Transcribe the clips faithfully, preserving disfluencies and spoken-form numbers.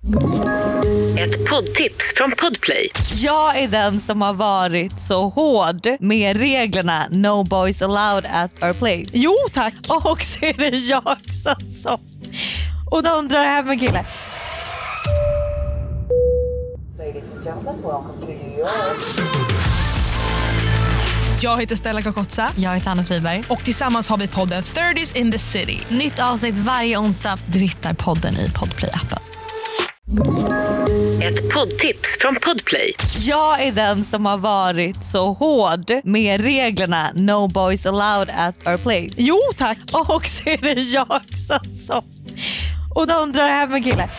Ett poddtips från Podplay. Jag är den som har varit så hård med reglerna No boys allowed at our place. Jo, tack. Och så är det jag som och de drar hem en kille. Ladies and gentlemen, welcome to New York. Jag heter Stella Kakotsa. Jag heter Anna Friberg. Och tillsammans har vi podden thirties in the city. Nytt avsnitt varje onsdag. Du hittar podden i Podplay-appen. Ett poddtips från Podplay. Jag är den som har varit så hård med reglerna No boys allowed at our place. Jo, tack. Och så är det jag som och de drar hem en kille.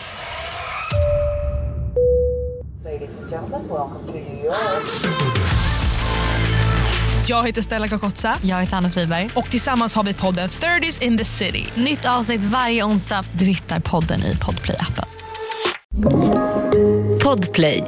Ladies and gentlemen, welcome to New York. Jag heter Stella Kakotsa. Jag heter Anna Friberg. Och tillsammans har vi podden thirties in the city. Nytt avsnitt varje onsdag. Du hittar podden i Podplay-appen. Podplay.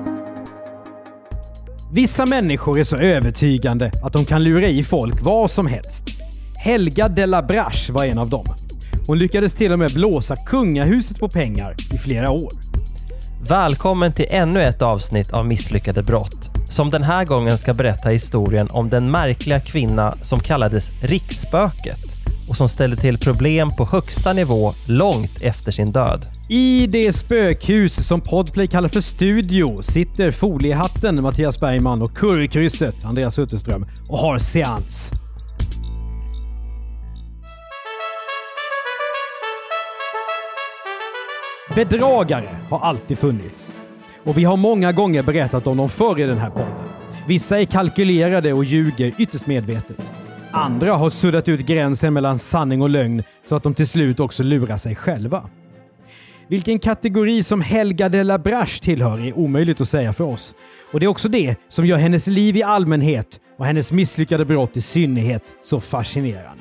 Vissa människor är så övertygande att de kan lura i folk vad som helst. Helga de la Brache var en av dem. Hon lyckades till och med blåsa kungahuset på pengar i flera år. Välkommen till ännu ett avsnitt av Misslyckade brott, som den här gången ska berätta historien om den märkliga kvinna som kallades riksspöket och som ställde till problem på högsta nivå långt efter sin död. I det spökhus som Podplay kallar för studio sitter foliehatten Mattias Bergman och currykrysset Andreas Utterström och har seans. Bedragare har alltid funnits. Och vi har många gånger berättat om dem förr i den här podden. Vissa är kalkylerade och ljuger ytterst medvetet. Andra har suddat ut gränsen mellan sanning och lögn så att de till slut också lurar sig själva. Vilken kategori som Helga de la Brache tillhör är omöjligt att säga för oss. Och det är också det som gör hennes liv i allmänhet och hennes misslyckade brott i synnerhet så fascinerande.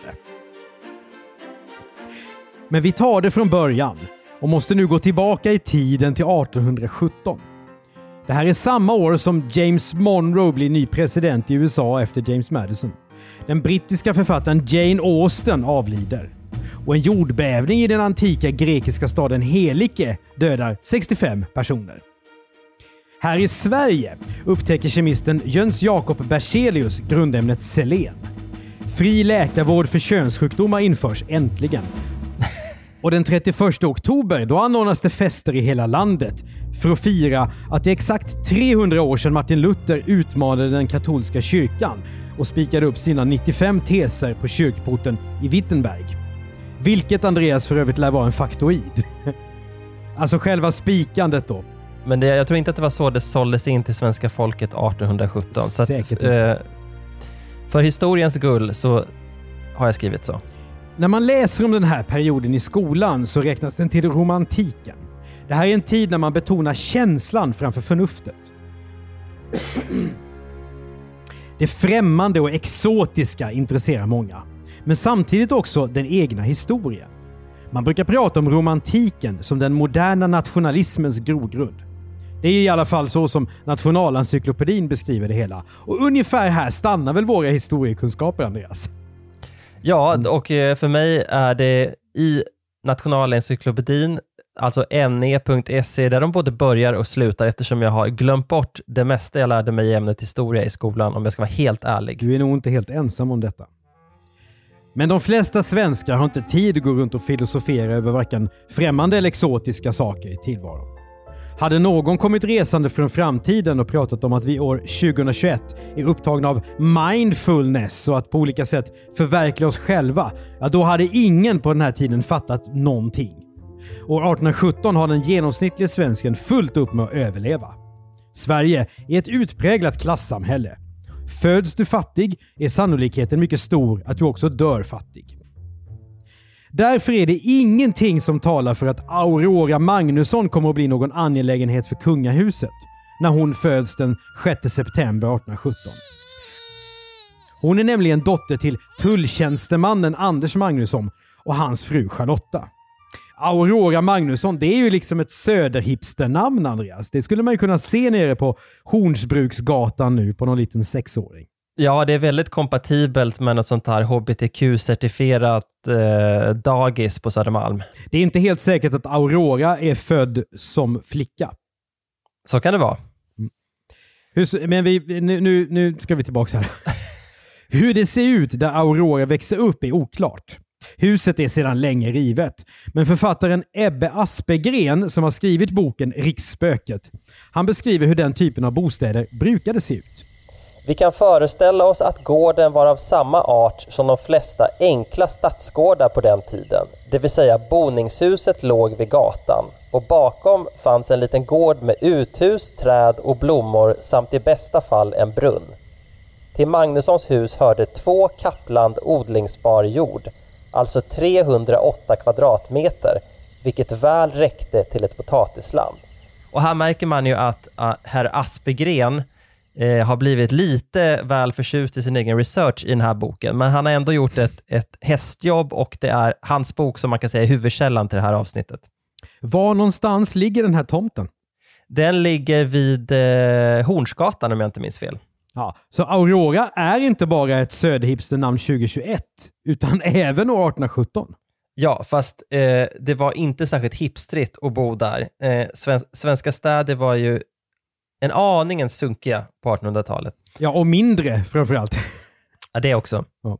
Men vi tar det från början och måste nu gå tillbaka i tiden till artonhundrasjutton. Det här är samma år som James Monroe blir ny president i U S A efter James Madison. Den brittiska författaren Jane Austen avlider. Och en jordbävning i den antika grekiska staden Helike dödar sextiofem personer. Här i Sverige upptäcker kemisten Jöns Jakob Berzelius grundämnet selen. Fri läkarvård för könssjukdomar införs äntligen. Och den trettioförsta oktober då anordnas det fester i hela landet för att fira att det är exakt trehundra år sedan Martin Luther utmanade den katolska kyrkan och spikade upp sina nittiofem teser på kyrkporten i Wittenberg. Vilket Andreas för övrigt lär vara en faktoid. Alltså själva spikandet då. Men det, jag tror inte att det var så det såldes in till svenska folket artonhundrasjutton. Så att, eh, för historiens skull så har jag skrivit så. När man läser om den här perioden i skolan så räknas den till romantiken. Det här är en tid när man betonar känslan framför förnuftet. Det främmande och exotiska intresserar många. Men samtidigt också den egna historien. Man brukar prata om romantiken som den moderna nationalismens grogrund. Det är i alla fall så som Nationalencyklopedin beskriver det hela. Och ungefär här stannar väl våra historiekunskaper, Andreas? Ja, och för mig är det i Nationalencyklopedin, alltså N E punkt se, där de både börjar och slutar eftersom jag har glömt bort det mesta jag lärde mig i ämnet historia i skolan, om jag ska vara helt ärlig. Du är nog inte helt ensam om detta. Men de flesta svenskar har inte tid att gå runt och filosofera över varken främmande eller exotiska saker i tillvaron. Hade någon kommit resande från framtiden och pratat om att vi år tjugohundratjugoett är upptagna av mindfulness och att på olika sätt förverkliga oss själva, ja, då hade ingen på den här tiden fattat någonting. År artonhundrasjutton har den genomsnittliga svensken fullt upp med att överleva. Sverige är ett utpräglat klassamhälle. Föds du fattig är sannolikheten mycket stor att du också dör fattig. Därför är det ingenting som talar för att Aurora Magnusson kommer att bli någon angelägenhet för kungahuset när hon föds den sjätte september artonhundrasjutton. Hon är nämligen dotter till tulltjänstemannen Anders Magnusson och hans fru Charlotta. Aurora Magnusson, det är ju liksom ett söderhipsternamn, Andreas. Det skulle man ju kunna se nere på Hornsbruksgatan nu på någon liten sexåring. Ja, det är väldigt kompatibelt med något sånt här H B T Q-certifierat eh, dagis på Södermalm. Det är inte helt säkert att Aurora är född som flicka. Så kan det vara. Mm. Hur, men vi, nu, nu, nu ska vi tillbaka här. Hur det ser ut där Aurora växer upp är oklart. Huset är sedan länge rivet. Men författaren Ebbe Aspegren som har skrivit boken Riksspöket, han beskriver hur den typen av bostäder brukade se ut. Vi kan föreställa oss att gården var av samma art som de flesta enkla stadsgårdar på den tiden. Det vill säga boningshuset låg vid gatan och bakom fanns en liten gård med uthus, träd och blommor samt i bästa fall en brunn. Till Magnussons hus hörde två kappland odlingsbar jord, alltså trehundraåtta kvadratmeter, vilket väl räckte till ett potatisland. Och här märker man ju att uh, herr Aspegren eh, har blivit lite väl förtjust i sin egen research i den här boken. Men han har ändå gjort ett, ett hästjobb och det är hans bok som man kan säga är huvudkällan till det här avsnittet. Var någonstans ligger den här tomten? Den ligger vid eh, Hornsgatan om jag inte minns fel. Ja, så Aurora är inte bara ett söderhipsternamn tjugohundratjugoett utan även år arton sjutton. Ja, fast eh, det var inte särskilt hipstrigt att bo där. Eh, sven- svenska städer var ju en aningen sunkiga på artonhundratalet. Ja, och mindre framförallt. Ja, det också. Ja.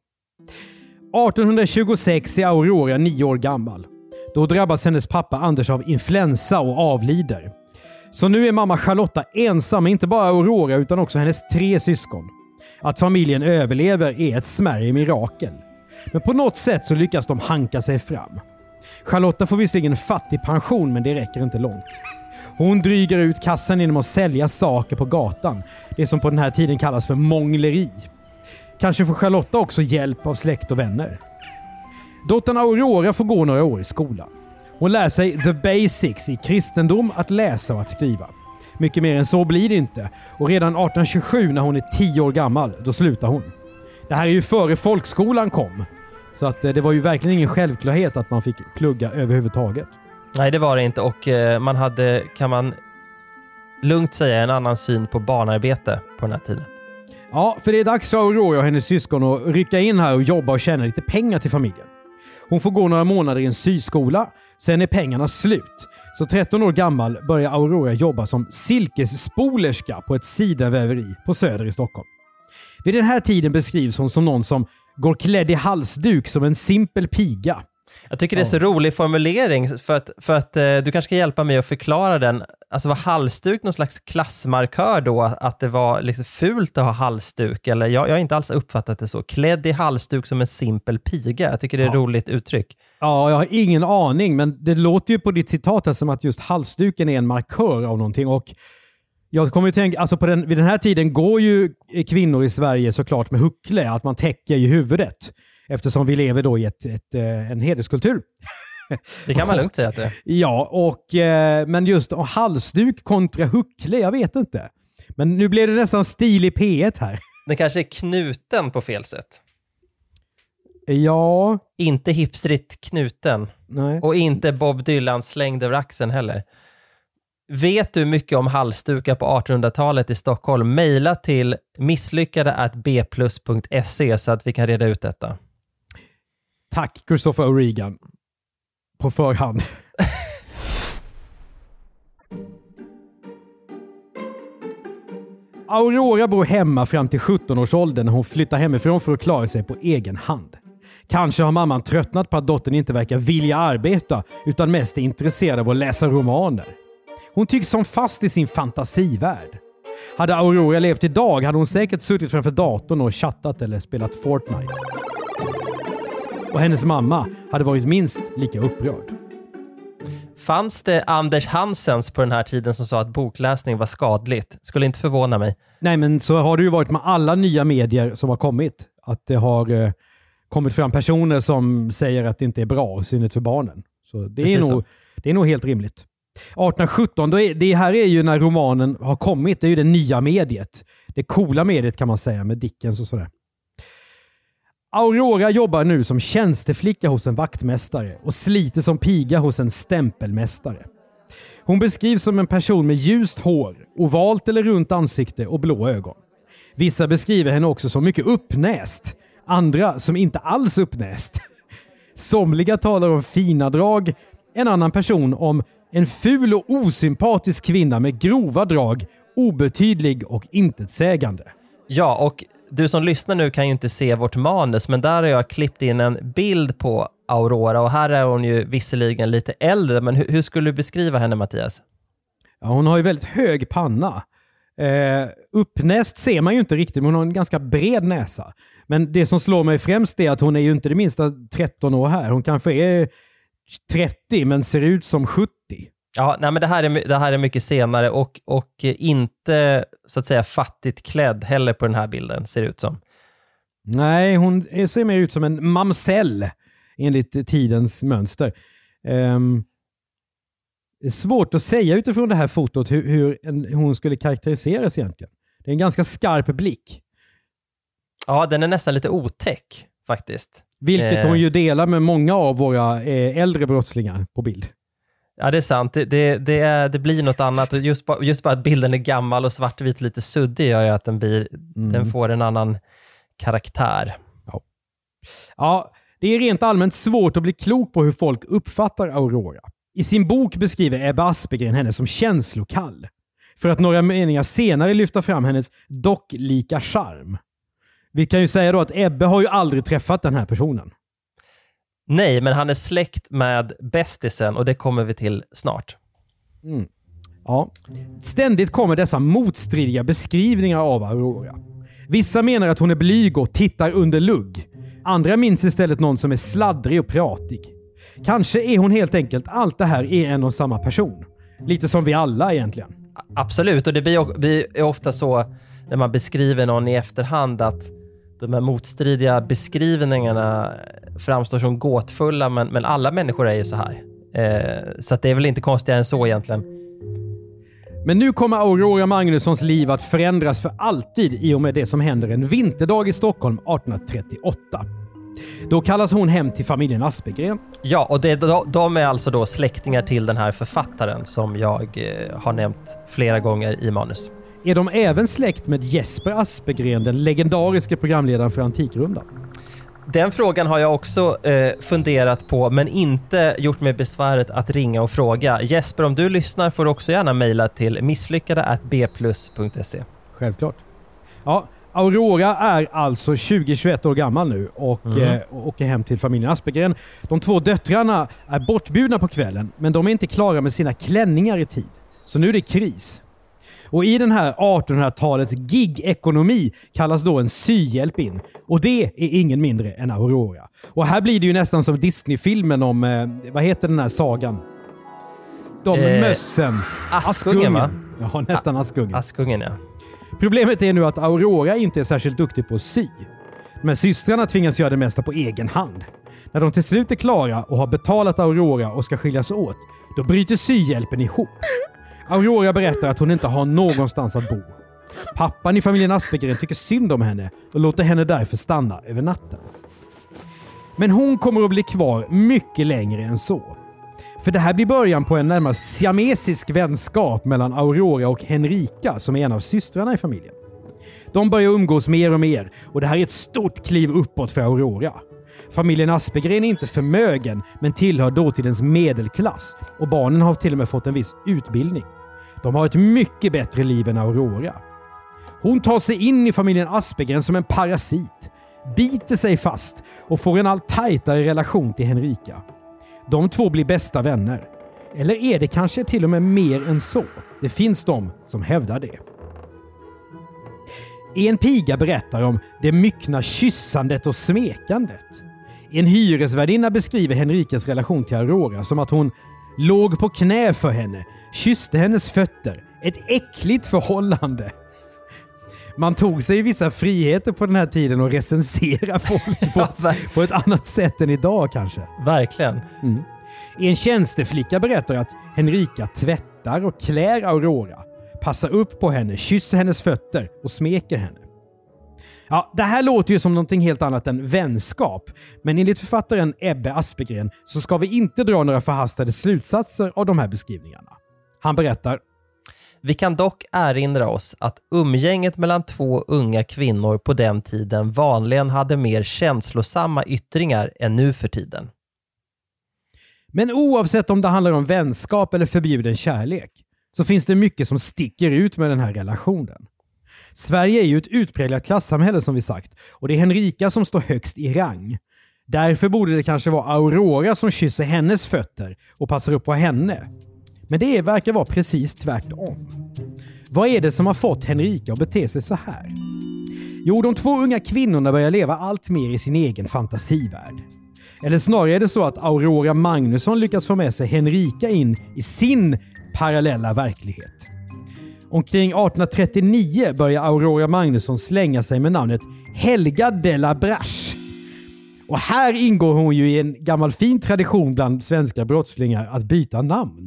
arton tjugosex är Aurora nio år gammal. Då drabbas hennes pappa Anders av influensa och avlider. Så nu är mamma Charlotta ensam, inte bara Aurora utan också hennes tre syskon. Att familjen överlever är ett smärre mirakel. Men på något sätt så lyckas de hanka sig fram. Charlotta får visserligen fattig pension men det räcker inte långt. Hon dryger ut kassan genom att sälja saker på gatan. Det som på den här tiden kallas för mångleri. Kanske får Charlotta också hjälp av släkt och vänner. Dottern Aurora får gå några år i skolan. Hon lär sig the basics i kristendom, att läsa och att skriva. Mycket mer än så blir det inte. Och redan arton tjugosju när hon är tio år gammal, då slutar hon. Det här är ju före folkskolan kom. Så att det var ju verkligen ingen självklarhet att man fick plugga överhuvudtaget. Nej, det var det inte. Och eh, man hade, kan man lugnt säga, en annan syn på barnarbete på den här tiden. Ja, för det är dags för Aurora och hennes syskon att rycka in här och jobba och tjäna lite pengar till familjen. Hon får gå några månader i en syskola, sen är pengarna slut. Så tretton år gammal börjar Aurora jobba som silkesspolerska på ett sidenväveri på Söder i Stockholm. Vid den här tiden beskrivs hon som någon som går klädd i halsduk som en simpel piga. Jag tycker det är så rolig formulering för att, för att eh, du kanske ska hjälpa mig att förklara den. Alltså var halsduk någon slags klassmarkör då? Att det var liksom fult att ha halsduk? Eller jag, jag har inte alls uppfattat det så. Klädd i halsduk som en simpel piga. Jag tycker det är ett ja. roligt uttryck. Ja, jag har ingen aning. Men det låter ju på ditt citat som att just halsduken är en markör av någonting. Och jag kommer ju tänka, alltså på den, vid den här tiden går ju kvinnor i Sverige såklart med huckle. Att man täcker ju huvudet. Eftersom vi lever då i ett, ett, en hederskultur. Det kan man lugnt säga att det. Ja, och, eh, men just och halsduk kontra huckle, jag vet inte. Men nu blev det nästan stil i P ett här. Den kanske är knuten på fel sätt. Ja. Inte hipstrit knuten. Nej. Och inte Bob Dylan slängd över axeln heller. Vet du mycket om halsdukar på artonhundratalet i Stockholm? Maila till misslyckade at b plus punkt se så att vi kan reda ut detta. Tack Christopher O'Regan. På förhand. Aurora bor hemma fram till sjutton-årsåldern när hon flyttar hemifrån för att klara sig på egen hand. Kanske har mamman tröttnat på att dottern inte verkar vilja arbeta utan mest är intresserad av att läsa romaner. Hon tycks som fast i sin fantasivärld. Hade Aurora levt idag hade hon säkert suttit framför datorn och chattat eller spelat Fortnite. Och hennes mamma hade varit minst lika upprörd. Fanns det Anders Hansens på den här tiden som sa att bokläsning var skadligt? Skulle inte förvåna mig. Nej, men så har det ju varit med alla nya medier som har kommit. Att det har eh, kommit fram personer som säger att det inte är bra, i synnerhet för barnen. Så det är, nog, det är nog helt rimligt. arton sjutton, då är, det här är ju när romanen har kommit. Det är ju det nya mediet. Det coola mediet kan man säga med Dickens och sådär. Aurora jobbar nu som tjänsteflicka hos en vaktmästare och sliter som piga hos en stämpelmästare. Hon beskrivs som en person med ljust hår, ovalt eller runt ansikte och blå ögon. Vissa beskriver henne också som mycket uppnäst, andra som inte alls uppnäst. Somliga talar om fina drag, en annan person om en ful och osympatisk kvinna med grova drag, obetydlig och intetsägande. Ja, och du som lyssnar nu kan ju inte se vårt manus, men där har jag klippt in en bild på Aurora och här är hon ju visserligen lite äldre, men hur, hur skulle du beskriva henne, Mattias? Ja, hon har ju väldigt hög panna. Eh, uppnäst ser man ju inte riktigt, men hon har en ganska bred näsa. Men det som slår mig främst är att hon är ju inte det minsta tretton år här. Hon kanske är trettio men ser ut som sjuttio. Ja, nej, men det här är, det här är mycket senare och, och inte så att säga fattigt klädd heller på den här bilden, ser det ut som. Nej, hon ser mer ut som en mamsell enligt tidens mönster. Um, det är svårt att säga utifrån det här fotot hur, hur en, hon skulle karaktäriseras egentligen. Det är en ganska skarp blick. Ja, den är nästan lite otäck faktiskt. Vilket eh. hon ju delar med många av våra eh, äldre brottslingar på bild. Ja, det är sant. Det, det, det, är, det blir något annat. Och just, bara, just bara att bilden är gammal och svartvit lite suddig gör ju att den, blir, mm. den får en annan karaktär. Ja. ja, det är rent allmänt svårt att bli klok på hur folk uppfattar Aurora. I sin bok beskriver Ebbe Aspegren henne som känslokall. För att några meningar senare lyfta fram hennes docklika charm. Vi kan ju säga då att Ebbe har ju aldrig träffat den här personen. Nej, men han är släkt med bästisen och det kommer vi till snart. Mm. Ja. Ständigt kommer dessa motstridiga beskrivningar av Aurora. Vissa menar att hon är blyg och tittar under lugg. Andra minns istället någon som är sladdrig och pratig. Kanske är hon helt enkelt allt det här är en och samma person. Lite som vi alla egentligen. Absolut, och det blir, blir ofta så när man beskriver någon i efterhand att de här motstridiga beskrivningarna framstår som gåtfulla, men, men alla människor är ju så här. Eh, så att det är väl inte konstigare än så egentligen. Men nu kommer Aurora Magnussons liv att förändras för alltid i och med det som händer en vinterdag i Stockholm arton trettioåtta. Då kallas hon hem till familjen Aspegren. Ja, och det, de är alltså då släktingar till den här författaren som jag eh, har nämnt flera gånger i manus. Är de även släkt med Jesper Aspegren, den legendariska programledaren för Antikrundan? Den frågan har jag också eh, funderat på, men inte gjort mig besväret att ringa och fråga. Jesper, om du lyssnar får du också gärna mejla till misslyckade at b plus punkt se. Självklart. Ja, Aurora är alltså tjugo tjugoett år gammal nu och mm. eh, åker hem till familjen Aspegren. De två döttrarna är bortbjudna på kvällen, men de är inte klara med sina klänningar i tid. Så nu är det kris. Och i den här artonhundratalets gig-ekonomi kallas då en syhjälp in. Och det är ingen mindre än Aurora. Och här blir det ju nästan som Disney-filmen om, eh, vad heter den här sagan? De eh, mössen. Askungen, va? Ja, nästan Askungen. Askungen, ja. Problemet är nu att Aurora inte är särskilt duktig på att sy. Men systrarna tvingas göra det mesta på egen hand. När de till slut är klara och har betalat Aurora och ska skiljas åt, då bryter syhjälpen ihop. Aurora berättar att hon inte har någonstans att bo. Pappan i familjen Aspegren tycker synd om henne och låter henne därför stanna över natten. Men hon kommer att bli kvar mycket längre än så. För det här blir början på en närmast siamesisk vänskap mellan Aurora och Henrika som är en av systrarna i familjen. De börjar umgås mer och mer och det här är ett stort kliv uppåt för Aurora. Familjen Aspegren är inte förmögen men tillhör dåtidens medelklass och barnen har till och med fått en viss utbildning. De har ett mycket bättre liv än Aurora. Hon tar sig in i familjen Aspegren som en parasit, biter sig fast och får en allt tajtare relation till Henrika. De två blir bästa vänner. Eller är det kanske till och med mer än så? Det finns de som hävdar det. En piga berättar om det myckna kyssandet och smekandet. En hyresvärdinna beskriver Henrikas relation till Aurora som att hon låg på knä för henne, kysste hennes fötter. Ett äckligt förhållande. Man tog sig vissa friheter på den här tiden och recensera folk på, på ett annat sätt än idag kanske. Verkligen. Mm. En tjänsteflicka berättar att Henrika tvättar och klär Aurora, passar upp på henne, kysser hennes fötter och smeker henne. Ja, det här låter ju som någonting helt annat än vänskap, men enligt författaren Ebbe Aspegren så ska vi inte dra några förhastade slutsatser av de här beskrivningarna. Han berättar: Vi kan dock erinra oss att umgänget mellan två unga kvinnor på den tiden vanligen hade mer känslosamma yttringar än nu för tiden. Men oavsett om det handlar om vänskap eller förbjuden kärlek så finns det mycket som sticker ut med den här relationen. Sverige är ju ett utpräglat klassamhälle som vi sagt och det är Henrika som står högst i rang. Därför borde det kanske vara Aurora som kysser hennes fötter och passar upp på henne. Men det verkar vara precis tvärtom. Vad är det som har fått Henrika att bete sig så här? Jo, de två unga kvinnorna börjar leva allt mer i sin egen fantasivärld. Eller snarare är det så att Aurora Magnusson lyckas få med sig Henrika in i sin parallella verklighet. Omkring arton trettionio börjar Aurora Magnusson slänga sig med namnet Helga de la Brache. Och här ingår hon ju i en gammal fin tradition bland svenska brottslingar att byta namn.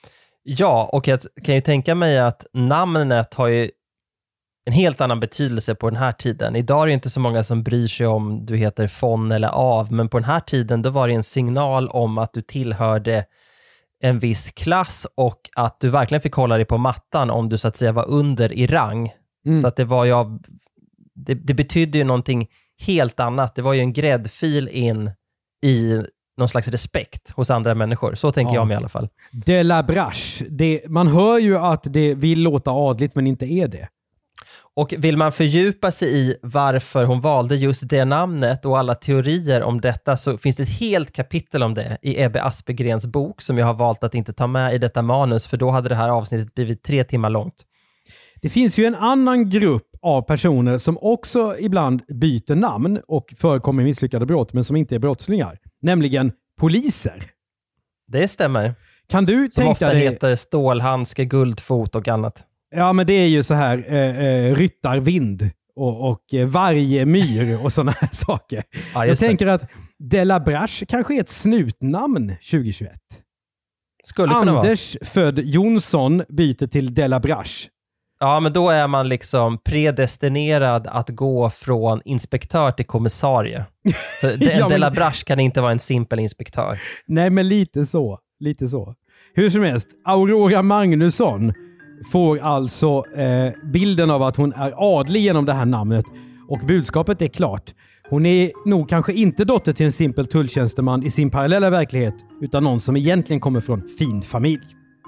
Ja, och jag kan ju tänka mig att namnet har ju en helt annan betydelse på den här tiden. Idag är det inte så många som bryr sig om du heter von eller av, men på den här tiden då var det en signal om att du tillhörde en viss klass och att du verkligen fick hålla dig på mattan om du så att säga var under i rang. Mm. Så att det var ju av, det, det betydde ju någonting helt annat. Det var ju en gräddfil in i någon slags respekt hos andra människor. Så tänker ja. jag mig i alla fall. De la Brache. Det, man hör ju att det vill låta adligt men inte är det. Och vill man fördjupa sig i varför hon valde just det namnet och alla teorier om detta så finns det ett helt kapitel om det i Ebbe Aspergrens bok som jag har valt att inte ta med i detta manus för då hade det här avsnittet blivit tre timmar långt. Det finns ju en annan grupp av personer som också ibland byter namn och förekommer i misslyckade brott men som inte är brottslingar. Nämligen poliser. Det stämmer. Kan du som tänka ofta dig... heter stålhandske, guldfot och annat. Ja, men det är ju så här eh, eh, ryttarvind och, och eh, varje myr och sådana här saker. Ja, jag tänker det. Att de la Brache kanske är ett snutnamn tjugohundratjugoett. Skulle kunna Anders vara. Född Jonsson byter till de la Brache. Ja, men då är man liksom predestinerad att gå från inspektör till kommissarie. För de, ja, men... de la Brache kan inte vara en simpel inspektör. Nej, men lite så. Lite så. Hur som helst, Aurora Magnusson får alltså eh, bilden av att hon är adlig genom det här namnet och budskapet är klart. Hon är nog kanske inte dotter till en simpel tulltjänsteman i sin parallella verklighet utan någon som egentligen kommer från fin familj.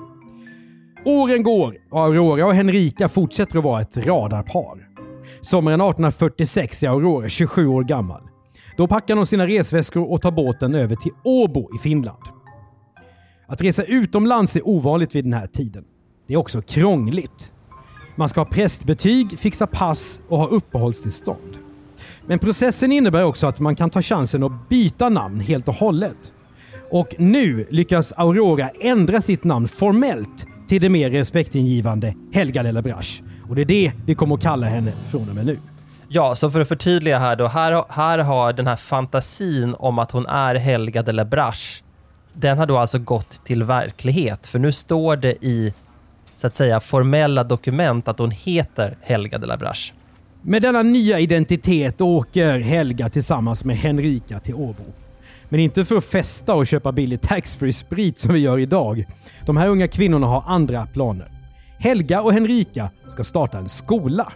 Åren går och Aurora och Henrika fortsätter att vara ett radarpar. Sommaren arton fyrtiosex är Aurora tjugosju år gammal. Då packar hon sina resväskor och tar båten över till Åbo i Finland. Att resa utomlands är ovanligt vid den här tiden. Det är också krångligt. Man ska ha prästbetyg, fixa pass och ha uppehållstillstånd. Men processen innebär också att man kan ta chansen att byta namn helt och hållet. Och nu lyckas Aurora ändra sitt namn formellt till det mer respektingivande Helga de la Brache. Och det är det vi kommer att kalla henne från och med nu. Ja, så för att förtydliga här då. Här, här har den här fantasin om att hon är Helga de la Brache, den har då alltså gått till verklighet. För nu står det i så att säga formella dokument att hon heter Helga de la Brache. Med denna nya identitet åker Helga tillsammans med Henrika till Åbo. Men inte för att festa och köpa billig taxfree sprit som vi gör idag. De här unga kvinnorna har andra planer. Helga och Henrika ska starta en skola.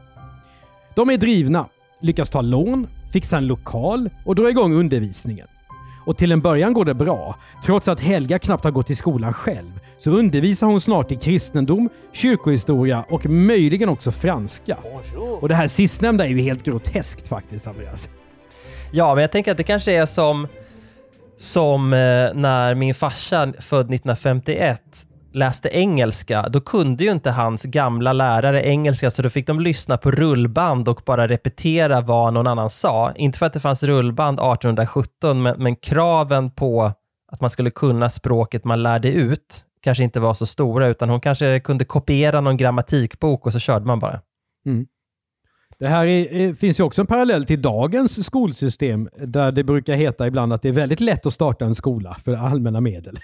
De är drivna, lyckas ta lån, fixa en lokal och dra igång undervisningen. Och till en början går det bra. Trots att Helga knappt har gått till skolan själv så undervisar hon snart i kristendom, kyrkohistoria och möjligen också franska. Och det här sistnämnda är ju helt groteskt faktiskt, Andreas. Ja, men jag tänker att det kanske är som, som eh, när min farsa född nittonhundrafemtioett läste engelska. Då kunde ju inte hans gamla lärare engelska så då fick de lyssna på rullband och bara repetera vad någon annan sa. Inte för att det fanns rullband arton sjutton men, men kraven på att man skulle kunna språket man lärde ut kanske inte var så stora utan hon kanske kunde kopiera någon grammatikbok och så körde man bara. Mm. Det här är, finns ju också en parallell till dagens skolsystem där det brukar heta ibland att det är väldigt lätt att starta en skola för allmänna medel.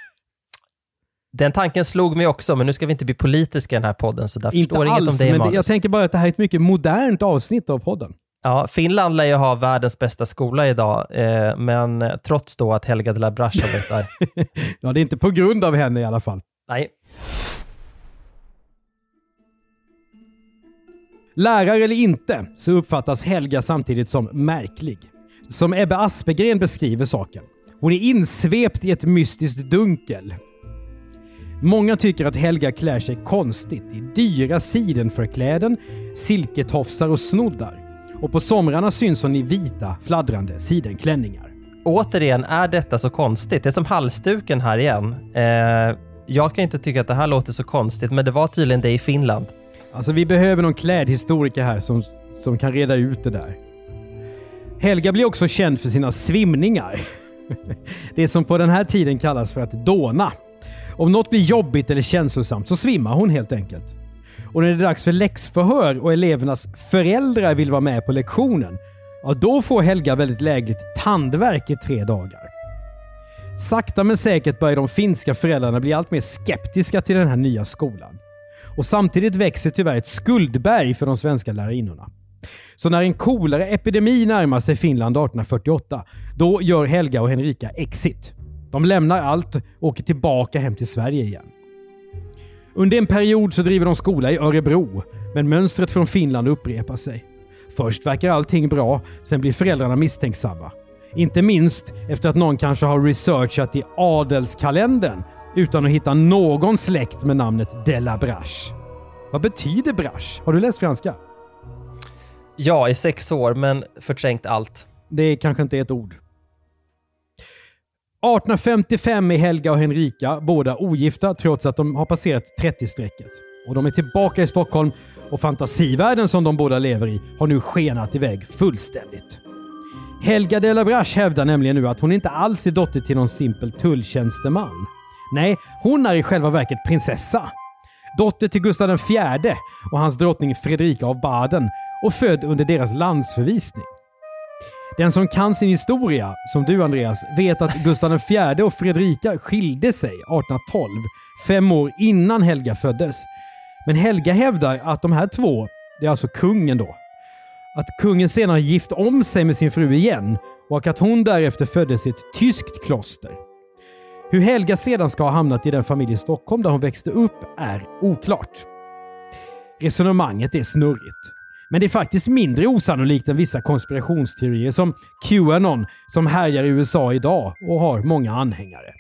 Den tanken slog mig också, men nu ska vi inte bli politiska i den här podden så därför inte står alls, inget om det. Men det, jag tänker bara att det här är ett mycket modernt avsnitt av podden. Ja, Finland lär ju ha världens bästa skola idag, eh, men trots då att Helga de la Brache har varit där. Ja, det är inte på grund av henne i alla fall. Nej. Lärare eller inte så uppfattas Helga samtidigt som märklig. Som Ebbe Aspegren beskriver saken. Hon är insvept i ett mystiskt dunkel. Många tycker att Helga klär sig konstigt i dyra sidenförkläden, silketofsar och snoddar. Och på somrarna syns hon i vita, fladdrande sidenklänningar. Återigen, är detta så konstigt? Det är som halsduken här igen. Eh, jag kan inte tycka att det här låter så konstigt, men det var tydligen det i Finland. Alltså vi behöver någon klädhistoriker här som, som kan reda ut det där. Helga blir också känd för sina svimningar. Det som på den här tiden kallas för att dåna. Om något blir jobbigt eller känslosamt så svimmar hon helt enkelt. Och när det är dags för läxförhör och elevernas föräldrar vill vara med på lektionen, ja, då får Helga väldigt lägligt tandvärk i tre dagar. Sakta men säkert börjar de finska föräldrarna bli allt mer skeptiska till den här nya skolan. Och samtidigt växer tyvärr ett skuldberg för de svenska lärarinnorna. Så när en kolera epidemi närmar sig Finland arton fyrtioåtta, då gör Helga och Henrika exit. De lämnar allt och åker tillbaka hem till Sverige igen. Under en period så driver de skola i Örebro, men mönstret från Finland upprepar sig. Först verkar allting bra, sen blir föräldrarna misstänksamma. Inte minst efter att någon kanske har researchat i adelskalendern utan att hitta någon släkt med namnet de la Brache. Vad betyder Brache? Har du läst franska? Ja, i sex år, men förträngt allt. Det är kanske inte ett ord. arton femtiofem är Helga och Henrika båda ogifta trots att de har passerat trettio-strecket. Och de är tillbaka i Stockholm och fantasivärlden som de båda lever i har nu skenat iväg fullständigt. Helga de la Brache hävdar nämligen nu att hon inte alls är dotter till någon simpel tulltjänsteman. Nej, hon är i själva verket prinsessa. Dotter till Gustav den fjärde och hans drottning Fredrika av Baden och född under deras landsförvisning. Den som kan sin historia, som du Andreas, vet att Gustav den fjärde och Fredrika skilde sig arton tolv, fem år innan Helga föddes. Men Helga hävdar att de här två, det är alltså kungen då, att kungen senare gift om sig med sin fru igen och att hon därefter föddes i ett tyskt kloster. Hur Helga sedan ska ha hamnat i den familj i Stockholm där hon växte upp är oklart. Resonemanget är snurrigt. Men det är faktiskt mindre osannolikt än vissa konspirationsteorier som QAnon som härjar i U S A idag och har många anhängare.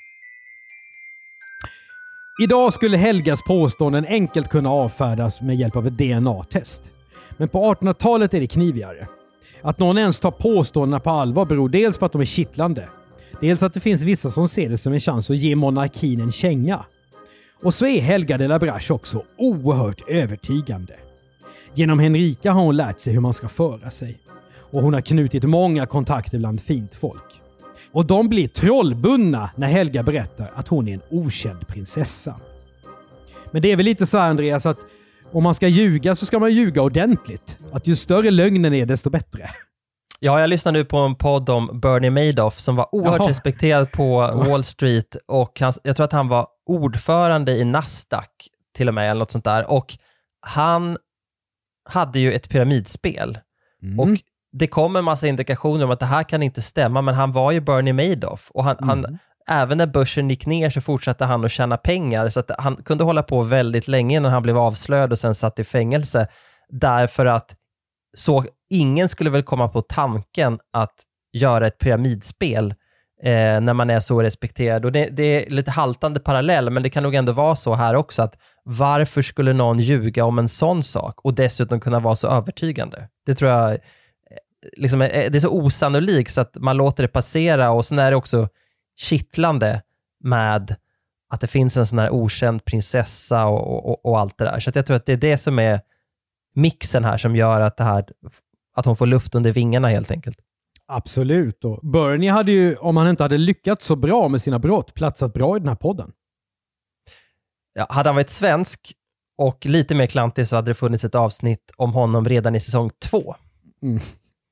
Idag skulle Helgas påståenden enkelt kunna avfärdas med hjälp av ett D N A-test. Men på artonhundratalet är det knivigare. Att någon ens tar påståendena på allvar beror dels på att de är kittlande. Dels att det finns vissa som ser det som en chans att ge monarkin en känga. Och så är Helga de la Brache också oerhört övertygande. Genom Henrika har hon lärt sig hur man ska föra sig. Och hon har knutit många kontakter bland fint folk. Och de blir trollbundna när Helga berättar att hon är en okänd prinsessa. Men det är väl lite så här, Andreas, att om man ska ljuga så ska man ljuga ordentligt. Att ju större lögnen är desto bättre. Ja, jag lyssnade nu på en podd om Bernie Madoff som var oerhört Jaha. respekterad på Wall Street och han, jag tror att han var ordförande i Nasdaq till och med eller något sånt där, och han hade ju ett pyramidspel mm. och det kom en massa indikationer om att det här kan inte stämma, men han var ju Bernie Madoff och han, mm. han även när börsen gick ner så fortsatte han att tjäna pengar, så att han kunde hålla på väldigt länge när han blev avslöjad och sen satt i fängelse, därför att så ingen skulle väl komma på tanken att göra ett pyramidspel eh, när man är så respekterad. Och det, det är lite haltande parallell, men det kan nog ändå vara så här också, att varför skulle någon ljuga om en sån sak och dessutom kunna vara så övertygande? Det tror jag liksom, det är så osannolikt så att man låter det passera, och sen är det också kittlande med att det finns en sån här okänd prinsessa och, och, och allt det där. Så att jag tror att det är det som är mixen här som gör att det här, att hon får luft under vingarna helt enkelt. Absolut. Och Bernie hade ju, om han inte hade lyckats så bra med sina brott, platsat bra i den här podden. Ja, hade han varit svensk och lite mer klantig så hade det funnits ett avsnitt om honom redan i säsong två. Mm.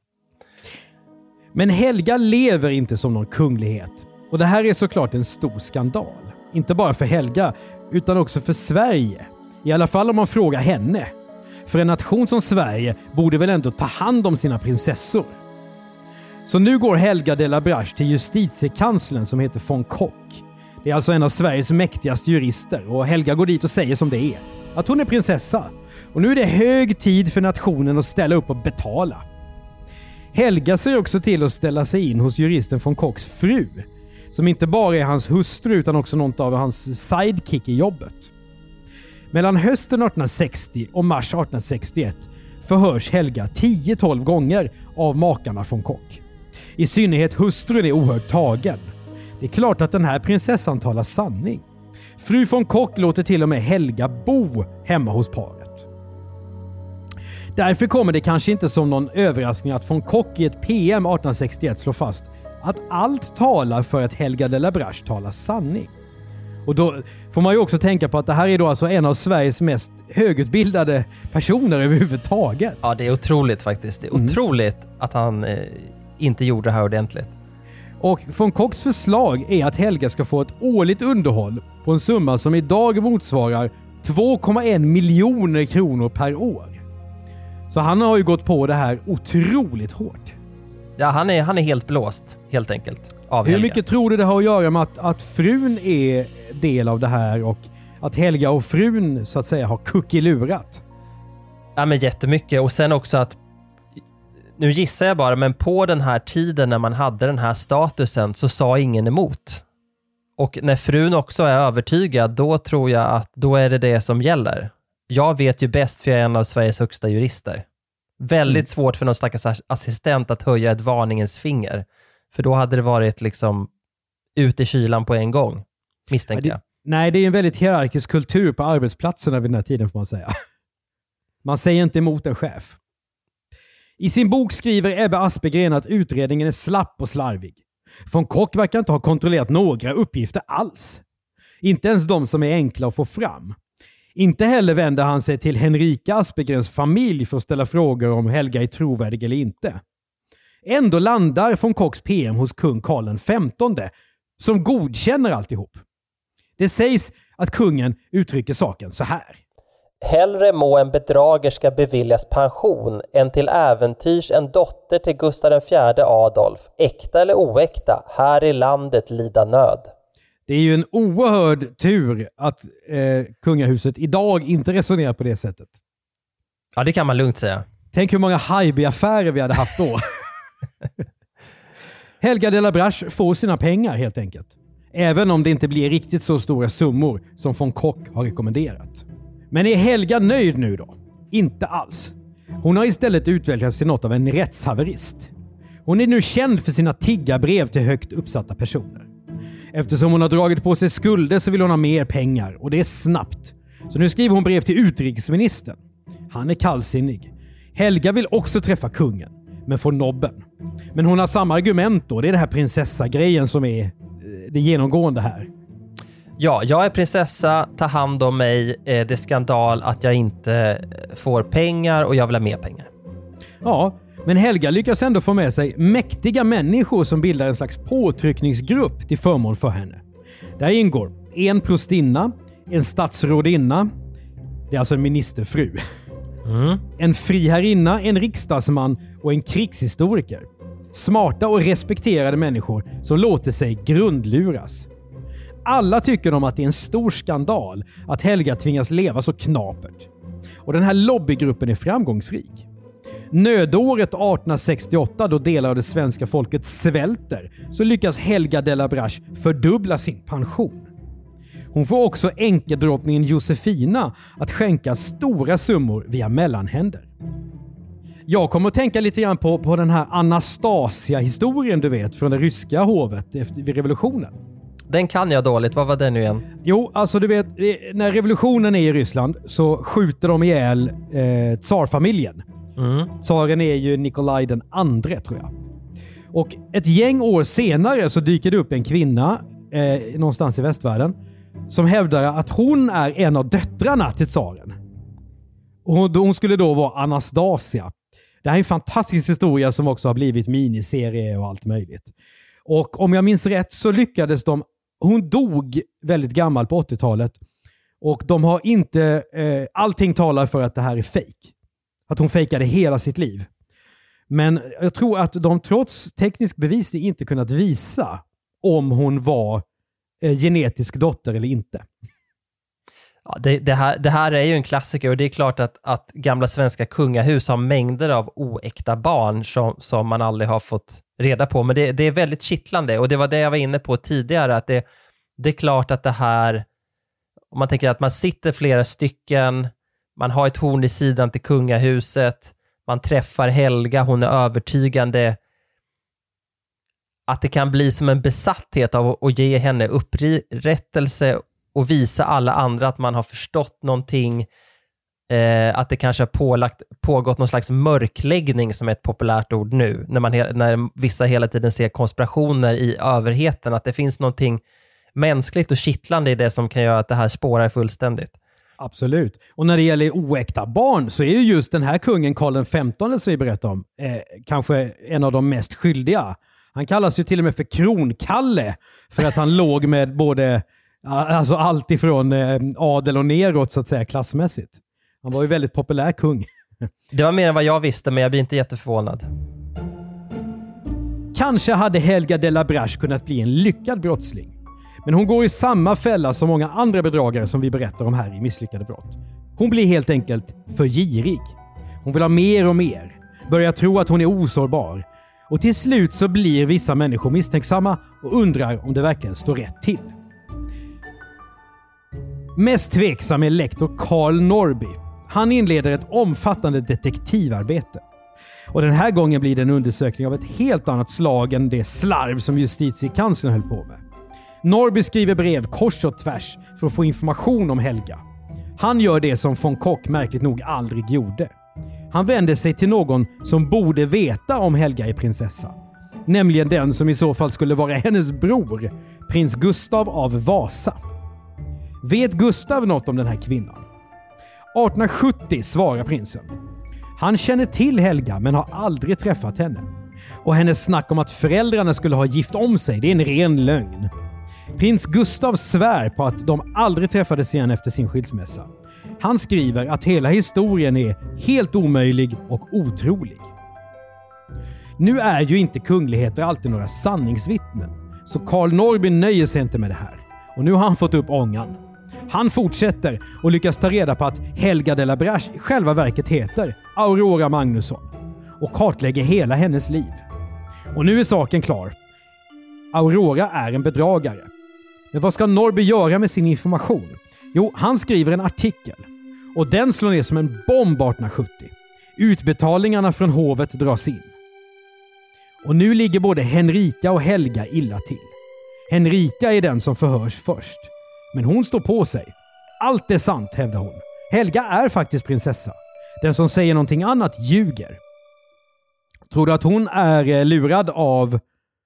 Men Helga lever inte som någon kunglighet. Och det här är såklart en stor skandal. Inte bara för Helga, utan också för Sverige. I alla fall om man frågar henne. För en nation som Sverige borde väl ändå ta hand om sina prinsessor. Så nu går Helga de la Brache till justitiekanslern som heter von Kock. Det är alltså en av Sveriges mäktigaste jurister och Helga går dit och säger som det är. Att hon är prinsessa. Och nu är det hög tid för nationen att ställa upp och betala. Helga ser också till att ställa sig in hos juristen von Kochs fru. Som inte bara är hans hustru utan också något av hans sidekick i jobbet. Mellan hösten arton sextio och mars arton sextioett förhörs Helga tio tolv gånger av makarna von Koch. I synnerhet hustrun är oerhört tagen. Det är klart att den här prinsessan talar sanning. Fru von Koch låter till och med Helga bo hemma hos paret. Därför kommer det kanske inte som någon överraskning att von Koch i ett P M arton sextioett slår fast att allt talar för att Helga de la Brache talar sanning. Och då får man ju också tänka på att det här är då alltså en av Sveriges mest högutbildade personer överhuvudtaget. Ja, det är otroligt faktiskt. Det är otroligt mm. att han eh, inte gjorde det här ordentligt. Och von Kochs förslag är att Helga ska få ett årligt underhåll på en summa som idag motsvarar två komma en miljoner kronor per år. Så han har ju gått på det här otroligt hårt. Ja, han är, han är helt blåst, helt enkelt. Av Hur Helga. mycket tror du det har att göra med att, att frun är del av det här och att Helga och frun så att säga har kuckelurat? Ja, men jättemycket. Och sen också att, nu gissar jag bara, men på den här tiden när man hade den här statusen så sa ingen emot. Och när frun också är övertygad, då tror jag att då är det det som gäller. Jag vet ju bäst för jag är en av Sveriges högsta jurister. Väldigt mm. svårt för någon stackars assistent att höja ett varningens finger. För då hade det varit liksom ut i kylan på en gång, misstänker ja, det, jag. Nej, det är en väldigt hierarkisk kultur på arbetsplatserna vid den här tiden får man säga. Man säger inte emot en chef. I sin bok skriver Ebbe Aspegren att utredningen är slapp och slarvig. Von Koch verkar inte ha kontrollerat några uppgifter alls. Inte ens de som är enkla att få fram. Inte heller vänder han sig till Henrika Aspegrens familj för att ställa frågor om Helga är trovärdig eller inte. Ändå landar von Kochs P M hos kung Karl den femtonde som godkänner alltihop. Det sägs att kungen uttrycker saken så här. Hellre må en bedragerska beviljas pension än till äventyrs en dotter till Gustav den fjärde Adolf, äkta eller oäkta, här i landet lida nöd. Det är ju en oerhörd tur att eh, kungahuset idag inte resonerar på det sättet. Ja, det kan man lugnt säga. Tänk hur många Haijby-affärer vi hade haft då. Helga de la Brache får sina pengar helt enkelt. Även om det inte blir riktigt så stora summor som von Koch har rekommenderat. Men är Helga nöjd nu då? Inte alls. Hon har istället utvecklats till något av en rättshaverist. Hon är nu känd för sina tiggarbrev till högt uppsatta personer. Eftersom hon har dragit på sig skulder så vill hon ha mer pengar och det är snabbt. Så nu skriver hon brev till utrikesministern. Han är kallsinnig. Helga vill också träffa kungen, men får nobben. Men hon har samma argument då. Det är det här prinsessa-grejen som är det genomgående här. Ja, jag är prinsessa, ta hand om mig. Det är skandal att jag inte får pengar och jag vill ha mer pengar. Ja, men Helga lyckas ändå få med sig mäktiga människor som bildar en slags påtryckningsgrupp till förmån för henne. Där ingår en prostinna, en statsrådinna, det är alltså en ministerfru, mm. en friherrinna, en riksdagsman och en krigshistoriker. Smarta och respekterade människor som låter sig grundluras. Alla tycker de att det är en stor skandal att Helga tvingas leva så knapert. Och den här lobbygruppen är framgångsrik. Nödåret arton sextioåtta, då delar av det svenska folket svälter, så lyckas Helga de la Brache fördubbla sin pension. Hon får också änkedrottningen Josefina att skänka stora summor via mellanhänder. Jag kommer att tänka lite grann på, på den här Anastasia-historien du vet från det ryska hovet efter vid revolutionen. Den kan jag dåligt. Vad var det nu igen? Jo, alltså du vet, när revolutionen är i Ryssland så skjuter de ihjäl eh, tsarfamiljen. Mm. Tsaren är ju Nikolaj den andre tror jag. Och ett gäng år senare så dyker det upp en kvinna eh, någonstans i västvärlden som hävdar att hon är en av döttrarna till tsaren. Och hon, hon skulle då vara Anastasia. Det här är en fantastisk historia som också har blivit miniserie och allt möjligt. Och om jag minns rätt så lyckades de, hon dog väldigt gammal på åttiotalet och de har inte, eh, allting talar för att det här är fake. Att hon fejkade hela sitt liv. Men jag tror att de trots teknisk bevisning inte kunnat visa om hon var eh, genetisk dotter eller inte. Ja, det, det, här, det här är ju en klassiker och det är klart att, att gamla svenska kungahus har mängder av oäkta barn som, som man aldrig har fått reda på. Men det, det är väldigt kittlande och det var det jag var inne på tidigare. Att det, det är klart att det här, om man tänker att man sitter flera stycken, man har ett horn i sidan till kungahuset, man träffar Helga, hon är övertygande, att det kan bli som en besatthet av att ge henne upprättelse och visa alla andra att man har förstått någonting, eh, att det kanske har pålagt, pågått någon slags mörkläggning som är ett populärt ord nu, när, man he- när vissa hela tiden ser konspirationer i överheten, att det finns någonting mänskligt och kittlande i det som kan göra att det här spårar fullständigt. Absolut. Och när det gäller oäkta barn så är ju just den här kungen Karl den femtonde som vi berättar om eh, kanske en av de mest skyldiga. Han kallas ju till och med för Kronkalle för att han låg med både alltså allt ifrån eh, adel och neråt så att säga klassmässigt. Han var ju väldigt populär kung. Det var mer än vad jag visste, men jag blir inte jätteförvånad. Kanske hade Helga de la Brache kunnat bli en lyckad brottsling. Men hon går i samma fälla som många andra bedragare som vi berättar om här i Misslyckade brott. Hon blir helt enkelt för girig. Hon vill ha mer och mer. Börjar tro att hon är osårbar. Och till slut så blir vissa människor misstänksamma och undrar om det verkligen står rätt till. Mest tveksam är lektor Carl Norby. Han inleder ett omfattande detektivarbete. Och den här gången blir det en undersökning av ett helt annat slag än det slarv som justitiekanslern höll på med. Norby skriver brev kors och tvärs för att få information om Helga. Han gör det som von Kock märkligt nog aldrig gjorde. Han vänder sig till någon som borde veta om Helga är prinsessa. Nämligen den som i så fall skulle vara hennes bror, prins Gustav av Vasa. Vet Gustav något om den här kvinnan? arton sjuttio svarar prinsen. Han känner till Helga men har aldrig träffat henne. Och hennes snack om att föräldrarna skulle ha gift om sig, det är en ren lögn. Prins Gustav svär på att de aldrig träffades igen efter sin skilsmässa. Han skriver att hela historien är helt omöjlig och otrolig. Nu är ju inte kungligheter alltid några sanningsvittnen, så Carl Norby nöjer sig inte med det här. Och nu har han fått upp ångan. Han fortsätter och lyckas ta reda på att Helga de la Brache i själva verket heter Aurora Magnusson och kartlägger hela hennes liv. Och nu är saken klar. Aurora är en bedragare. Men vad ska Norby göra med sin information? Jo, han skriver en artikel. Och den slår ner som en bomb arton sjuttio. Utbetalningarna från hovet dras in. Och nu ligger både Henrika och Helga illa till. Henrika är den som förhörs först. Men hon står på sig. Allt är sant, hävdar hon. Helga är faktiskt prinsessa. Den som säger någonting annat ljuger. Tror du att hon är lurad av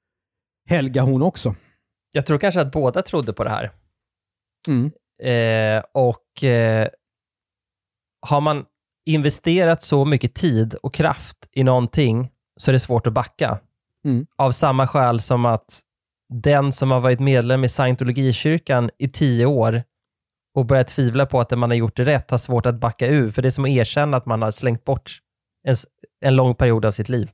Helga hon också? Jag tror kanske att båda trodde på det här. Mm. Eh, och eh, har man investerat så mycket tid och kraft i någonting så är det svårt att backa. Mm. Av samma skäl som att den som har varit medlem i scientologikyrkan i tio år och börjat tvivla på att man har gjort det rätt har svårt att backa ur. För det är som att erkänna att man har slängt bort en, en lång period av sitt liv.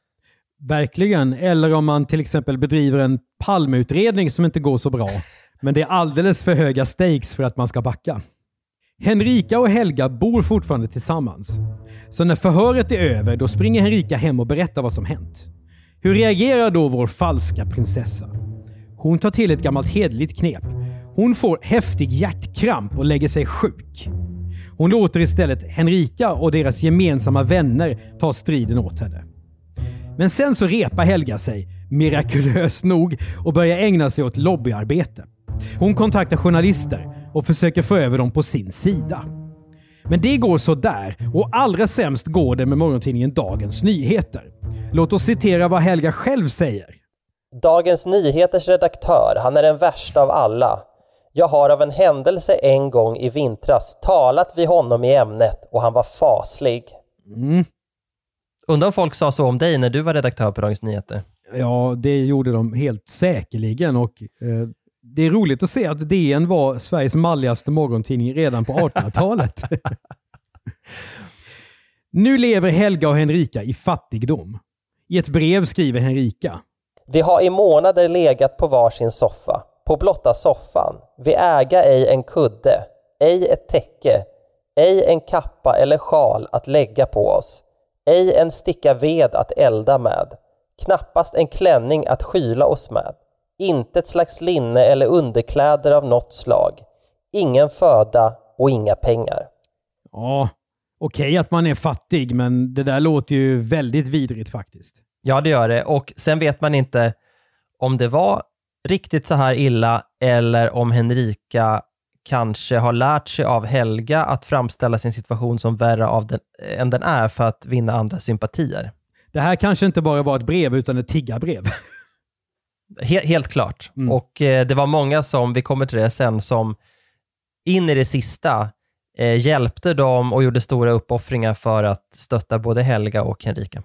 Verkligen. Eller om man till exempel bedriver en palmutredning som inte går så bra. Men det är alldeles för höga stakes för att man ska backa. Henrika och Helga bor fortfarande tillsammans. Så när förhöret är över då springer Henrika hem och berättar vad som hänt. Hur reagerar då vår falska prinsessa? Hon tar till ett gammalt hedligt knep. Hon får häftig hjärtkramp och lägger sig sjuk. Hon låter istället Henrika och deras gemensamma vänner ta striden åt henne. Men sen så repar Helga sig, mirakulöst nog, och börjar ägna sig åt lobbyarbete. Hon kontaktar journalister och försöker få över dem på sin sida. Men det går så där, och allra sämst går det med morgontidningen Dagens Nyheter. Låt oss citera vad Helga själv säger. Dagens Nyheters redaktör, han är den värsta av alla. Jag har av en händelse en gång i vintras talat vid honom i ämnet och han var faslig. Mm. Undrar om folk sa så om dig när du var redaktör på Dagens Nyheter? Ja, det gjorde de helt säkerligen, och eh, det är roligt att se att D N var Sveriges malligaste morgontidning redan på artonhundratalet. Nu lever Helga och Henrika i fattigdom. I ett brev skriver Henrika: Vi har i månader legat på varsin soffa. på blotta soffan, vi äga ej en kudde, ej ett täcke, ej en kappa eller sjal att lägga på oss, ej en sticka ved att elda med, knappast en klänning att skyla oss med, inte ett slags linne eller underkläder av något slag, ingen föda och inga pengar. Ja, okej okay att man är fattig, men det där låter ju väldigt vidrigt faktiskt. Ja, det gör det. Och sen vet man inte om det var riktigt så här illa eller om Henrika kanske har lärt sig av Helga att framställa sin situation som värre av den, än den är för att vinna andra sympatier. Det här kanske inte bara var ett brev utan ett tiggarbrev. Helt, helt klart. Mm. Och eh, det var många som, vi kommer till det sen, som in i det sista eh, hjälpte dem och gjorde stora uppoffringar för att stötta både Helga och Henrika.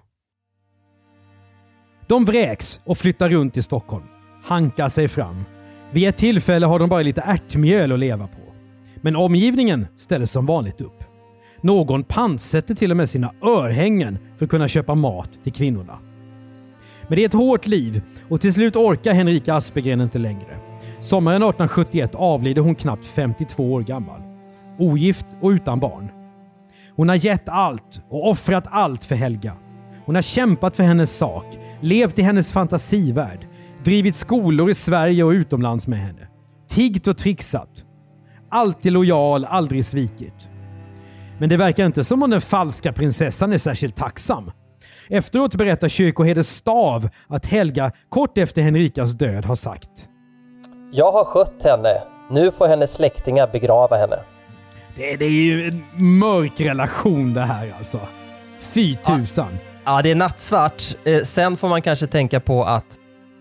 De vräks och flyttar runt i Stockholm. Hankar sig fram. Vid ett tillfälle har de bara lite ärtmjöl att leva på. Men omgivningen ställer som vanligt upp. Någon pantsätter till och med sina örhängen för att kunna köpa mat till kvinnorna. Men det är ett hårt liv och till slut orkar Henrika Aspergren inte längre. Sommaren arton sjuttioett avlider hon knappt femtiotvå år gammal. Ogift och utan barn. Hon har gett allt och offrat allt för Helga. Hon har kämpat för hennes sak, levt i hennes fantasivärld, drivit skolor i Sverige och utomlands med henne. Tiggt och trixat. Alltid lojal, aldrig svikit. Men det verkar inte som om den falska prinsessan är särskilt tacksam. Efteråt berättar kyrkoherde Stav att Helga kort efter Henrikas död har sagt: jag har skött henne. Nu får hennes släktingar begrava henne. Det, det är ju en mörk relation det här alltså. Fy tusan. Ja, ja, det är nattsvart. Eh, sen får man kanske tänka på att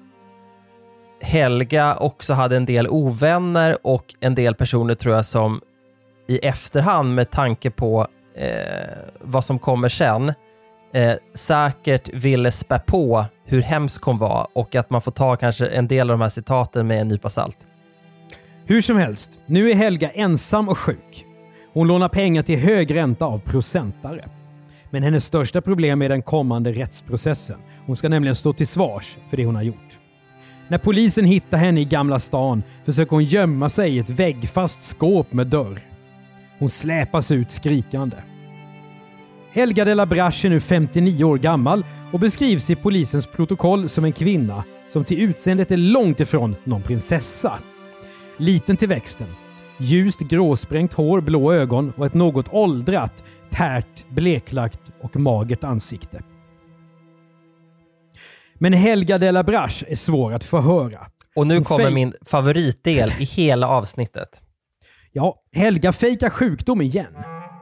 Helga också hade en del ovänner och en del personer tror jag som i efterhand med tanke på eh, vad som kommer sen eh, säkert ville spä på hur hemsk hon var och att man får ta kanske en del av de här citaten med en nypa salt. Hur som helst, nu är Helga ensam och sjuk. Hon lånar pengar till hög ränta av procentare. Men hennes största problem är den kommande rättsprocessen. Hon ska nämligen stå till svars för det hon har gjort. När polisen hittar henne i Gamla stan försöker hon gömma sig i ett väggfast skåp med dörr. Hon släpas ut skrikande. Helga de la Brache är nu femtionio år gammal och beskrivs i polisens protokoll som en kvinna som till utseendet är långt ifrån någon prinsessa. Liten till växten, ljust gråsprängt hår, blå ögon och ett något åldrat, tärt, bleklagt och magert ansikte. Men Helga de la Brache är svår att förhöra. Och nu Hon kommer fej- min favoritdel i hela avsnittet. Ja, Helga fejkar sjukdom igen.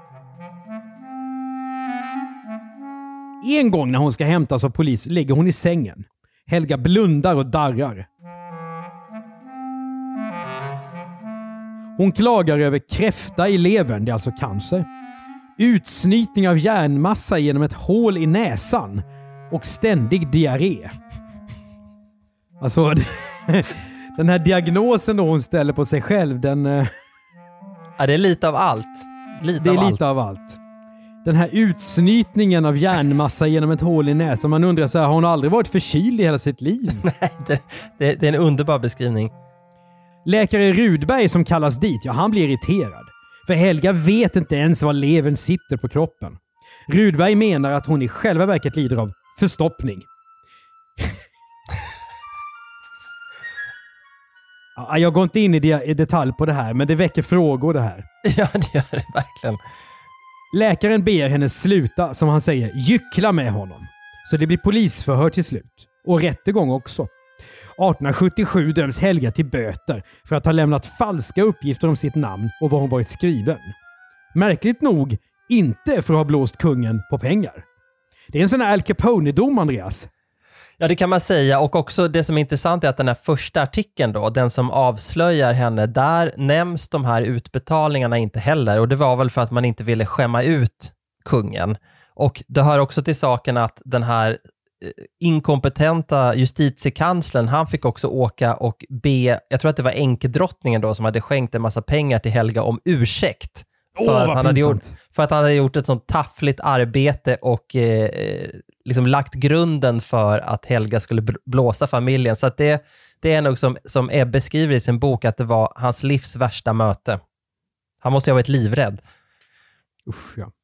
En gång när hon ska hämtas av polis ligger hon i sängen. Helga blundar och darrar. Hon klagar över kräfta i levern, det är alltså cancer. Utsnytning av hjärnmassa genom ett hål i näsan. Och ständig diarré. Alltså, den här diagnosen då hon ställer på sig själv, den... Ja, det är lite av allt. Lite det är av lite allt. av allt. Den här utsnytningen av hjärnmassa genom ett hål i näsan. Man undrar så här, har hon aldrig varit förkyld i hela sitt liv? Nej, det, det, det är en underbar beskrivning. Läkare Rudberg som kallas dit, ja han blir irriterad. För Helga vet inte ens var levern sitter på kroppen. Rudberg menar att hon i själva verket lider av förstoppning. Ja, jag går inte in i, de- i detalj på det här, men det väcker frågor det här. Ja, det gör det verkligen. Läkaren ber henne sluta, som han säger, gyckla med honom. Så det blir polisförhör till slut. Och rättegång också. arton sjuttiosju döms Helga till böter för att ha lämnat falska uppgifter om sitt namn och var hon varit skriven. Märkligt nog inte för att ha blåst kungen på pengar. Det är en sån här Al Capone-dom, Andreas. Ja, det kan man säga. Och också det som är intressant är att den här första artikeln då, den som avslöjar henne, där nämns de här utbetalningarna inte heller. Och det var väl för att man inte ville skämma ut kungen. Och det hör också till saken att den här inkompetenta justitiekanslern, han fick också åka och be, jag tror att det var enkedrottningen då som hade skänkt en massa pengar till Helga om ursäkt. För, Åh, att vad han hade gjort, pinsamt. för att han hade gjort ett sånt taffligt arbete och eh, liksom lagt grunden för att Helga skulle bl- blåsa familjen. Så att det, det är nog som, som Ebbe skriver i sin bok att det var hans livs värsta möte. Han måste ju ha varit livrädd. Usch, ja.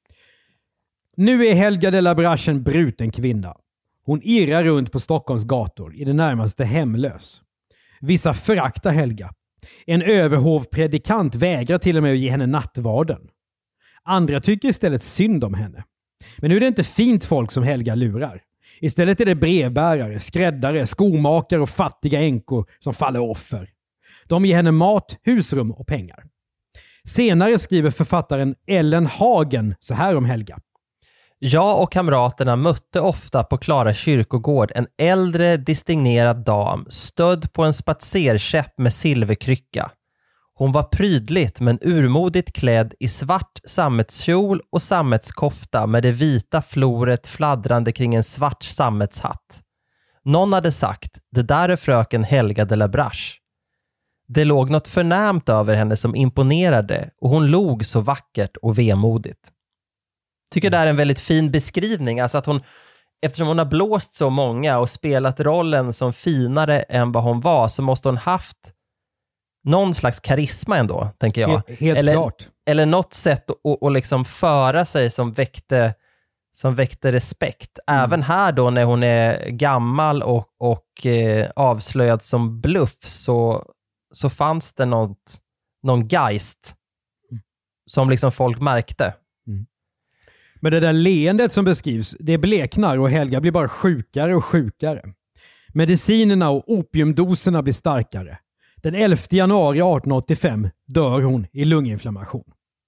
Nu är Helga de la Brache en bruten kvinna. Hon irrar runt på Stockholms gator, i det närmaste hemlös. Vissa föraktar Helga. En överhovpredikant vägrar till och med att ge henne nattvarden. Andra tycker istället synd om henne. Men nu är det inte fint folk som Helga lurar. Istället är det brevbärare, skräddare, skomakare och fattiga änkor som faller offer. De ger henne mat, husrum och pengar. Senare skriver författaren Ellen Hagen så här om Helga. Jag och kamraterna mötte ofta på Klara kyrkogård en äldre distingerad dam stödd på en spatserkäpp med silverkrycka. Hon var prydligt men urmodigt klädd i svart sammetskjol och sammetskofta med det vita floret fladdrande kring en svart sammetshatt. Någon hade sagt, det där är fröken Helga de la Brache. Det låg något förnämt över henne som imponerade och hon log så vackert och vemodigt. Tycker det är en väldigt fin beskrivning. Alltså att hon, eftersom hon har blåst så många och spelat rollen som finare än vad hon var, så måste hon haft någon slags karisma ändå, tänker jag. Helt, helt eller, klart. Eller något sätt att, att liksom föra sig som väckte, som väckte respekt. Mm. Även här då när hon är gammal och, och eh, avslöjad som bluff, så, så fanns det något, någon geist mm. som liksom folk märkte. Mm. Men det där leendet som beskrivs, det bleknar och Helga blir bara sjukare och sjukare. Medicinerna och opiumdoserna blir starkare. Den elfte januari arton åttiofem dör hon i lunginflammation.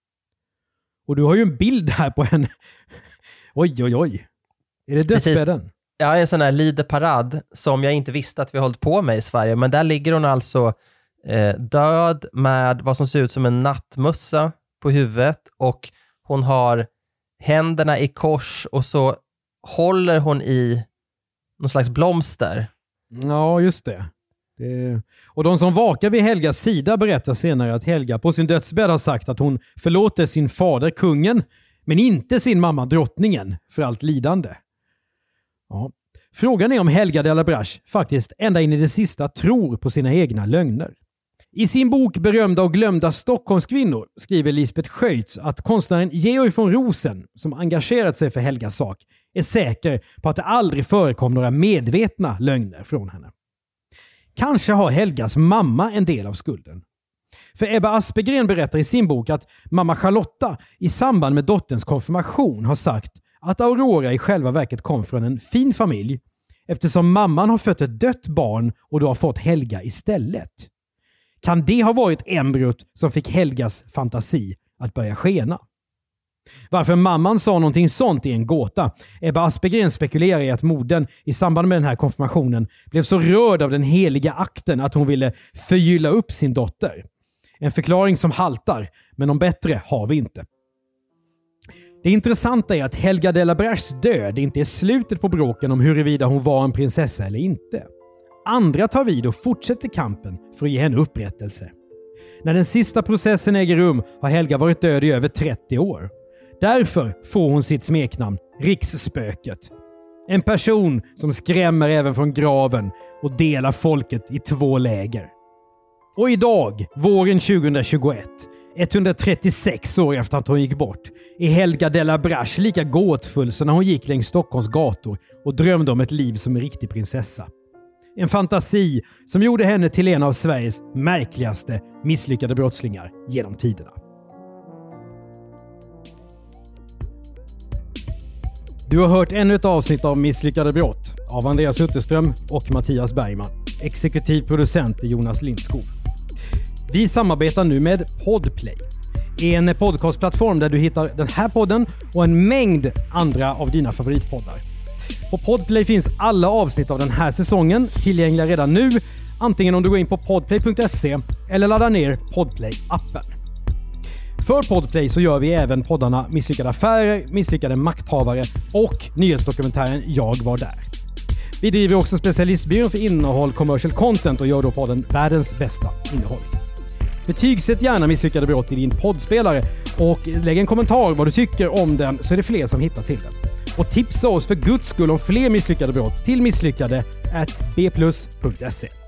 Och du har ju en bild här på henne. Oj, oj, oj. Är det dödsbädden? Precis. Ja, en sån här lideparad som jag inte visste att vi hållit på med i Sverige. Men där ligger hon alltså eh, död med vad som ser ut som en nattmössa på huvudet. Och hon har händerna i kors och så håller hon i någon slags blomster. Ja, just det. det. Och de som vakar vid Helgas sida berättar senare att Helga på sin dödsbädd har sagt att hon förlåter sin fader kungen, men inte sin mamma drottningen för allt lidande. Ja. Frågan är om Helga de la Brache faktiskt ända in i det sista tror på sina egna lögner. I sin bok Berömda och glömda Stockholmskvinnor skriver Lisbeth Schöitz att konstnären Georg von Rosen, som engagerat sig för Helgas sak, är säker på att det aldrig förekom några medvetna lögner från henne. Kanske har Helgas mamma en del av skulden. För Ebba Aspegren berättar i sin bok att mamma Charlotta i samband med dotterns konfirmation har sagt att Aurora i själva verket kom från en fin familj, eftersom mamman har fött ett dött barn och då har fått Helga istället. Kan det ha varit embryot som fick Helgas fantasi att börja skena? Varför mamman sa någonting sånt är en gåta. Ebba Aspegren spekulerar i att modern i samband med den här konfirmationen blev så rörd av den heliga akten att hon ville förgylla upp sin dotter. En förklaring som haltar, men om bättre har vi inte. Det intressanta är att Helga de la Braches död inte är slutet på bråken om huruvida hon var en prinsessa eller inte. Andra tar vid och fortsätter kampen för att ge henne upprättelse. När den sista processen äger rum har Helga varit död i över trettio år. Därför får hon sitt smeknamn Riksspöket. En person som skrämmer även från graven och delar folket i två läger. Och idag, våren tjugohundratjugoett, etthundratrettiosex år efter att hon gick bort, är Helga de la Brache lika gåtfull som när hon gick längs Stockholms gator och drömde om ett liv som en riktig prinsessa. En fantasi som gjorde henne till en av Sveriges märkligaste misslyckade brottslingar genom tiderna. Du har hört ännu ett avsnitt av Misslyckade brott av Andreas Utterström och Mattias Bergman. Exekutiv producent är Jonas Lindskov. Vi samarbetar nu med Podplay, en podcastplattform där du hittar den här podden och en mängd andra av dina favoritpoddar. På Podplay finns alla avsnitt av den här säsongen tillgängliga redan nu, antingen om du går in på podplay punkt se eller laddar ner Podplay-appen. För Podplay så gör vi även poddarna Misslyckade affärer, Misslyckade makthavare och nyhetsdokumentären Jag var där. Vi driver också specialistbyrån för innehåll commercial content och gör då podden Världens bästa innehåll. Betygsätt gärna Misslyckade brott i din poddspelare och lägg en kommentar vad du tycker om den så är det fler som hittar till den. Och tipsa oss för guds skull om fler misslyckade brott till misslyckade at b plus punkt se.